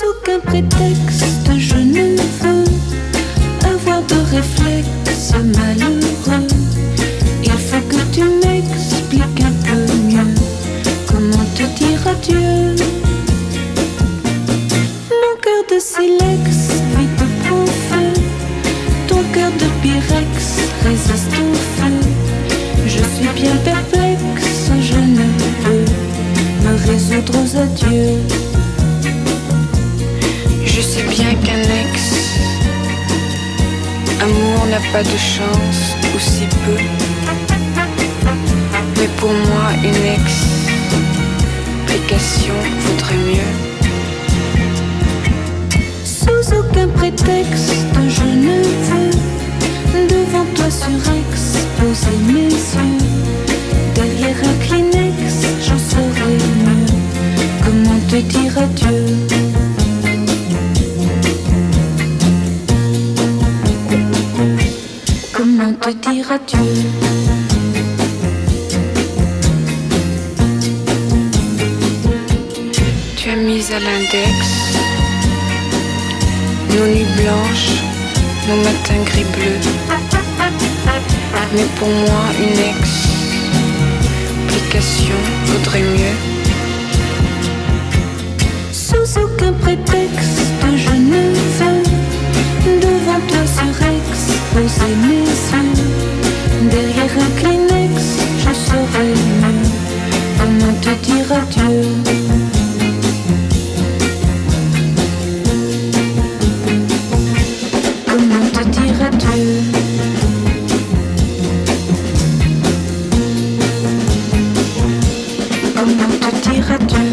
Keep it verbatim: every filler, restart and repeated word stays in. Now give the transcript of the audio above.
aucun prétexte, je ne veux avoir de réflexe malheureux. Il faut que tu m'expliques un peu mieux comment te dire adieu. Mon cœur de silex vite prend feu, ton cœur de pyrex résiste au feu. Je suis bien perplexe, je ne peux me résoudre aux adieux. Je sais bien qu'un ex amour n'a pas de chance, ou si peu. Mais pour moi une explication vaudrait mieux. Sous aucun prétexte, je ne veux devant toi surexposer mes yeux. Derrière un Kleenex, j'en saurai mieux comment te dire adieu. Comment te dire adieu. Tu as mis à l'index nos nuits blanches, nos matins gris-bleus. Mais pour moi une explication vaudrait mieux. Sous aucun prétexte, je ne veux devant toi surexposer mes yeux. Derrière un Kleenex, je saurai mieux comment te dire adieu. Comment te dire adieu. Comment te dire adieu.